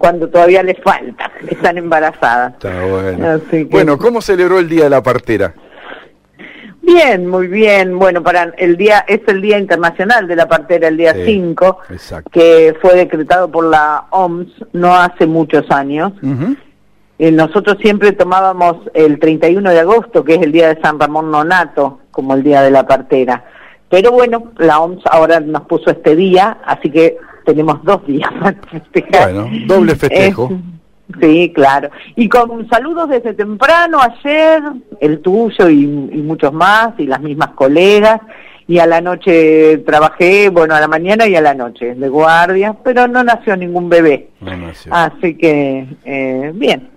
cuando todavía les falta, están embarazadas. Está bueno. Así que... Bueno, ¿cómo celebró el Día de la Partera? Bien, muy bien. Bueno, es el Día Internacional de la Partera, el día 5, que fue decretado por la OMS no hace muchos años. Nosotros siempre tomábamos el 31 de agosto, que es el día de San Ramón Nonato, como el Día de la Partera. Pero bueno, la OMS ahora nos puso este día, así que tenemos 2 días para festejar. Bueno, doble festejo. Sí, claro. Y con saludos desde temprano, ayer, el tuyo y muchos más, y las mismas colegas, y a la noche trabajé, bueno, a la mañana y a la noche, de guardia, pero no nació ningún bebé. No nació. Así que, bien.